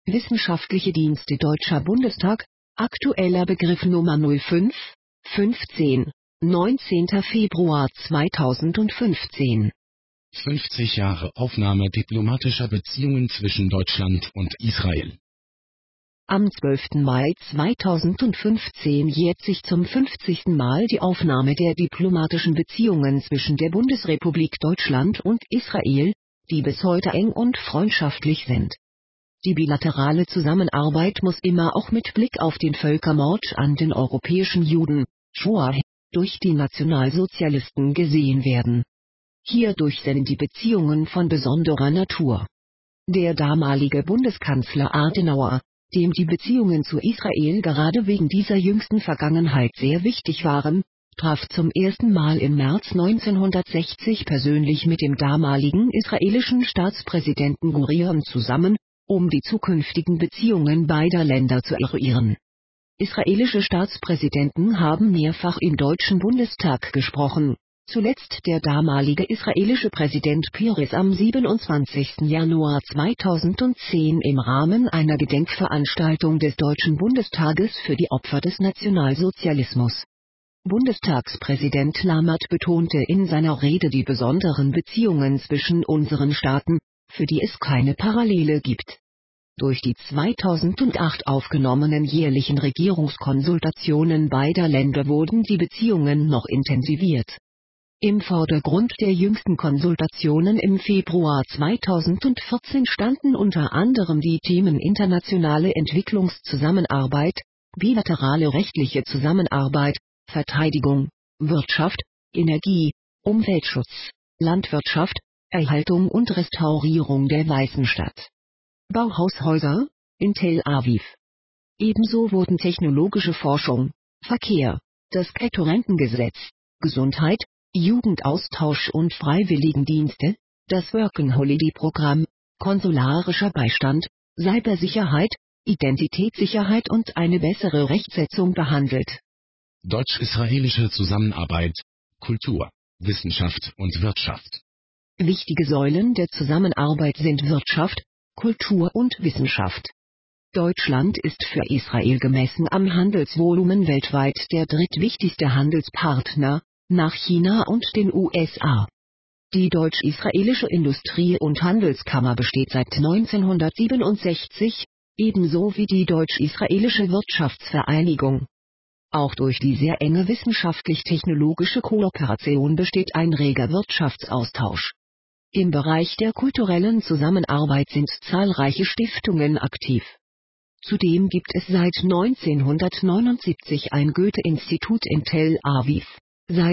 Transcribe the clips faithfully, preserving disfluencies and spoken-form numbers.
Wissenschaftliche Dienste Deutscher Bundestag, aktueller Begriff Nummer null fünf fünfzehn, neunzehnter Februar zweitausendfünfzehn. fünfzig Jahre Aufnahme diplomatischer Beziehungen zwischen Deutschland und Israel. Am zwölften Mai zweitausendfünfzehn jährt sich zum fünfzigsten Mal die Aufnahme der diplomatischen Beziehungen zwischen der Bundesrepublik Deutschland und Israel, die bis heute eng und freundschaftlich sind. Die bilaterale Zusammenarbeit muss immer auch mit Blick auf den Völkermord an den europäischen Juden, Shoah, durch die Nationalsozialisten gesehen werden. Hierdurch sind die Beziehungen von besonderer Natur. Der damalige Bundeskanzler Adenauer, dem die Beziehungen zu Israel gerade wegen dieser jüngsten Vergangenheit sehr wichtig waren, traf zum ersten Mal im März neunzehnhundertsechzig persönlich mit dem damaligen israelischen Staatspräsidenten Gurion zusammen, um die zukünftigen Beziehungen beider Länder zu eruieren. Israelische Staatspräsidenten haben mehrfach im Deutschen Bundestag gesprochen, zuletzt der damalige israelische Präsident Peres am siebenundzwanzigsten Januar zweitausendzehn im Rahmen einer Gedenkveranstaltung des Deutschen Bundestages für die Opfer des Nationalsozialismus. Bundestagspräsident Lammert betonte in seiner Rede die besonderen Beziehungen zwischen unseren Staaten, für die es keine Parallele gibt. Durch die zweitausendacht aufgenommenen jährlichen Regierungskonsultationen beider Länder wurden die Beziehungen noch intensiviert. Im Vordergrund der jüngsten Konsultationen im Februar zweitausendvierzehn standen unter anderem die Themen internationale Entwicklungszusammenarbeit, bilaterale rechtliche Zusammenarbeit, Verteidigung, Wirtschaft, Energie, Umweltschutz, Landwirtschaft, Erhaltung und Restaurierung der Weißen Stadt. Bauhaushäuser, in Tel Aviv. Ebenso wurden technologische Forschung, Verkehr, das Kettorentengesetz, Gesundheit, Jugendaustausch und Freiwilligendienste, das Working-Holiday-Programm, konsularischer Beistand, Cybersicherheit, Identitätssicherheit und eine bessere Rechtsetzung behandelt. Deutsch-israelische Zusammenarbeit, Kultur, Wissenschaft und Wirtschaft. Wichtige Säulen der Zusammenarbeit sind Wirtschaft, Kultur und Wissenschaft. Deutschland ist für Israel gemessen am Handelsvolumen weltweit der drittwichtigste Handelspartner, nach China und den U S A. Die Deutsch-Israelische Industrie- und Handelskammer besteht seit neunzehnhundertsiebenundsechzig, ebenso wie die Deutsch-Israelische Wirtschaftsvereinigung. Auch durch die sehr enge wissenschaftlich-technologische Kooperation besteht ein reger Wirtschaftsaustausch. Im Bereich der kulturellen Zusammenarbeit sind zahlreiche Stiftungen aktiv. Zudem gibt es seit neunzehnhundertneunundsiebzig ein Goethe-Institut in Tel Aviv, seit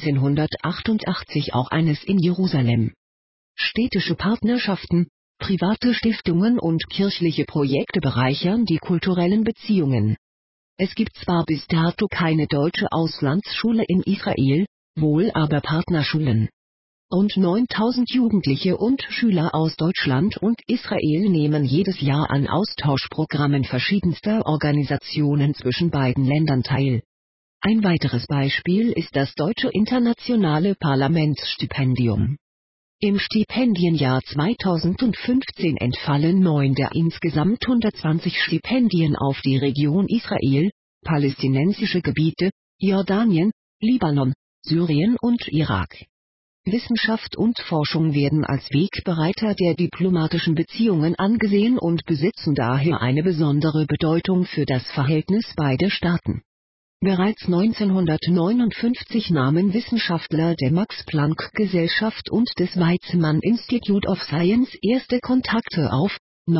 neunzehnhundertachtundachtzig auch eines in Jerusalem. Städtische Partnerschaften, private Stiftungen und kirchliche Projekte bereichern die kulturellen Beziehungen. Es gibt zwar bis dato keine deutsche Auslandsschule in Israel, wohl aber Partnerschulen. Rund neuntausend Jugendliche und Schüler aus Deutschland und Israel nehmen jedes Jahr an Austauschprogrammen verschiedenster Organisationen zwischen beiden Ländern teil. Ein weiteres Beispiel ist das Deutsche Internationale Parlamentsstipendium. Im Stipendienjahr zweitausendfünfzehn entfallen neun der insgesamt hundertzwanzig Stipendien auf die Region Israel, palästinensische Gebiete, Jordanien, Libanon, Syrien und Irak. Wissenschaft und Forschung werden als Wegbereiter der diplomatischen Beziehungen angesehen und besitzen daher eine besondere Bedeutung für das Verhältnis beider Staaten. Bereits neunzehnhundertneunundfünfzig nahmen Wissenschaftler der Max-Planck-Gesellschaft und des Weizmann Institute of Science erste Kontakte auf.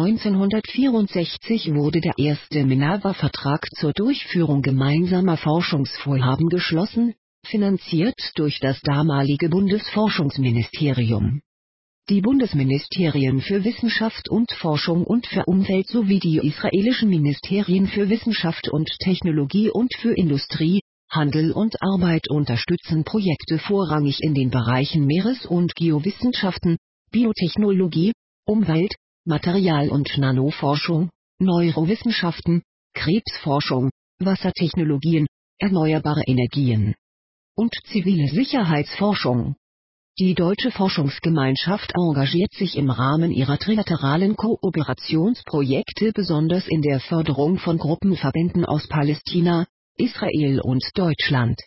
neunzehnhundertvierundsechzig wurde der erste Minerva-Vertrag zur Durchführung gemeinsamer Forschungsvorhaben geschlossen, finanziert durch das damalige Bundesforschungsministerium. Die Bundesministerien für Wissenschaft und Forschung und für Umwelt sowie die israelischen Ministerien für Wissenschaft und Technologie und für Industrie, Handel und Arbeit unterstützen Projekte vorrangig in den Bereichen Meeres- und Geowissenschaften, Biotechnologie, Umwelt, Material- und Nanoforschung, Neurowissenschaften, Krebsforschung, Wassertechnologien, erneuerbare Energien und zivile Sicherheitsforschung. Die deutsche Forschungsgemeinschaft engagiert sich im Rahmen ihrer trilateralen Kooperationsprojekte besonders in der Förderung von Gruppenverbänden aus Palästina, Israel und Deutschland.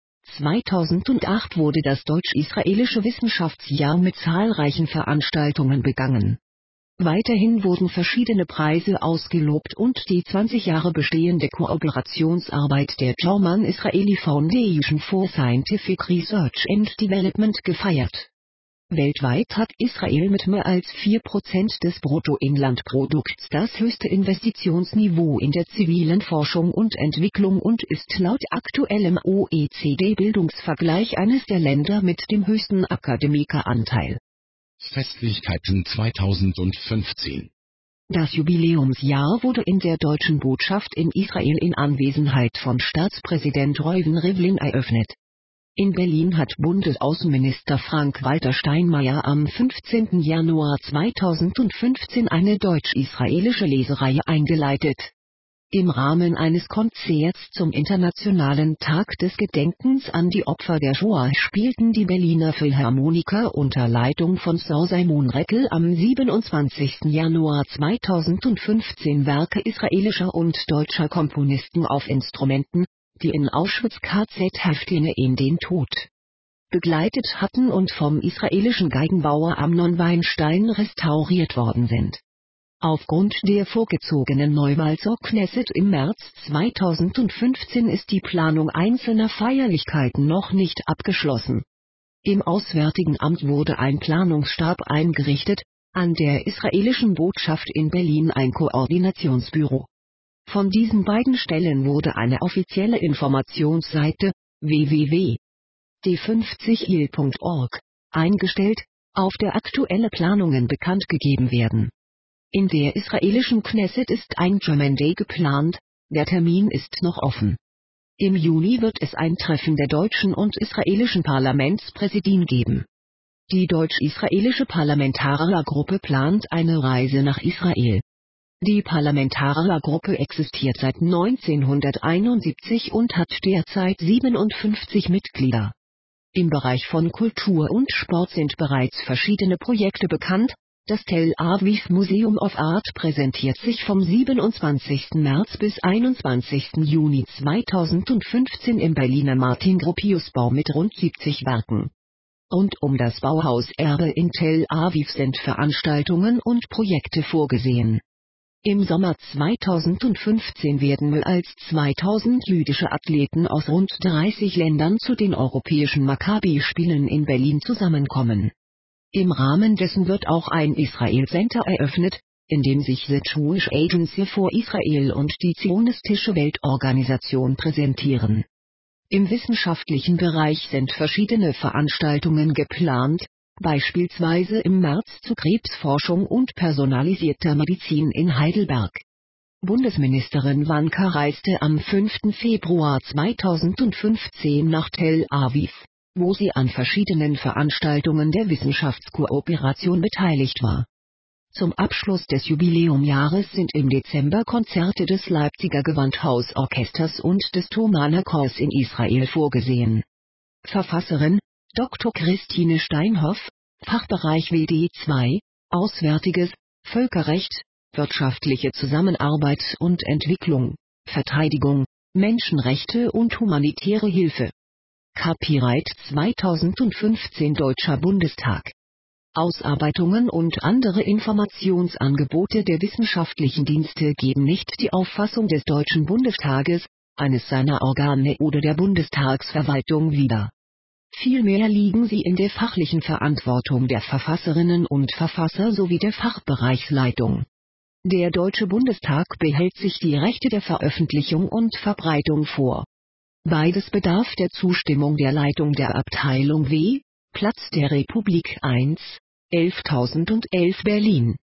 zweitausendacht wurde das deutsch-israelische Wissenschaftsjahr mit zahlreichen Veranstaltungen begangen. Weiterhin wurden verschiedene Preise ausgelobt und die zwanzig Jahre bestehende Kooperationsarbeit der German Israeli Foundation for Scientific Research and Development gefeiert. Weltweit hat Israel mit mehr als vier Prozent des Bruttoinlandprodukts das höchste Investitionsniveau in der zivilen Forschung und Entwicklung und ist laut aktuellem O E C D-Bildungsvergleich eines der Länder mit dem höchsten Akademikeranteil. Festlichkeiten zweitausendfünfzehn. Das Jubiläumsjahr wurde in der deutschen Botschaft in Israel in Anwesenheit von Staatspräsident Reuven Rivlin eröffnet. In Berlin hat Bundesaußenminister Frank-Walter Steinmeier am fünfzehnten Januar zweitausendfünfzehn eine deutsch-israelische Lesereihe eingeleitet. Im Rahmen eines Konzerts zum Internationalen Tag des Gedenkens an die Opfer der Shoah spielten die Berliner Philharmoniker unter Leitung von Sir Simon Rattle am siebenundzwanzigsten Januar zweitausendfünfzehn Werke israelischer und deutscher Komponisten auf Instrumenten, die in Auschwitz-K Z-Häftlinge in den Tod begleitet hatten und vom israelischen Geigenbauer Amnon Weinstein restauriert worden sind. Aufgrund der vorgezogenen Neuwahl zur Knesset im März zweitausendfünfzehn ist die Planung einzelner Feierlichkeiten noch nicht abgeschlossen. Im Auswärtigen Amt wurde ein Planungsstab eingerichtet, an der israelischen Botschaft in Berlin ein Koordinationsbüro. Von diesen beiden Stellen wurde eine offizielle Informationsseite w w w punkt d fünfzig i l punkt org eingestellt, auf der aktuelle Planungen bekannt gegeben werden. In der israelischen Knesset ist ein German Day geplant, der Termin ist noch offen. Im Juni wird es ein Treffen der deutschen und israelischen Parlamentspräsidien geben. Die deutsch-israelische Parlamentariergruppe plant eine Reise nach Israel. Die Parlamentariergruppe existiert seit neunzehnhunderteinundsiebzig und hat derzeit siebenundfünfzig Mitglieder. Im Bereich von Kultur und Sport sind bereits verschiedene Projekte bekannt. Das Tel Aviv Museum of Art präsentiert sich vom siebenundzwanzigsten März bis einundzwanzigsten Juni zweitausendfünfzehn im Berliner Martin-Gropius-Bau mit rund siebzig Werken. Rund um das Bauhauserbe in Tel Aviv sind Veranstaltungen und Projekte vorgesehen. Im Sommer zweitausendfünfzehn werden mehr als zweitausend jüdische Athleten aus rund dreißig Ländern zu den europäischen Maccabi-Spielen in Berlin zusammenkommen. Im Rahmen dessen wird auch ein Israel Center eröffnet, in dem sich The Jewish Agency for Israel und die Zionistische Weltorganisation präsentieren. Im wissenschaftlichen Bereich sind verschiedene Veranstaltungen geplant, beispielsweise im März zu Krebsforschung und personalisierter Medizin in Heidelberg. Bundesministerin Vanka reiste am fünften Februar zweitausendfünfzehn nach Tel Aviv, wo sie an verschiedenen Veranstaltungen der Wissenschaftskooperation beteiligt war. Zum Abschluss des Jubiläumjahres sind im Dezember Konzerte des Leipziger Gewandhausorchesters und des Thomaner Chors in Israel vorgesehen. Verfasserin, Doktor Christine Steinhoff, Fachbereich W D zwei, Auswärtiges, Völkerrecht, wirtschaftliche Zusammenarbeit und Entwicklung, Verteidigung, Menschenrechte und humanitäre Hilfe. Copyright zweitausendfünfzehn Deutscher Bundestag. Ausarbeitungen und andere Informationsangebote der wissenschaftlichen Dienste geben nicht die Auffassung des Deutschen Bundestages, eines seiner Organe oder der Bundestagsverwaltung wider. Vielmehr liegen sie in der fachlichen Verantwortung der Verfasserinnen und Verfasser sowie der Fachbereichsleitung. Der Deutsche Bundestag behält sich die Rechte der Veröffentlichung und Verbreitung vor. Beides bedarf der Zustimmung der Leitung der Abteilung W, Platz der Republik eins, elftausendelf Berlin.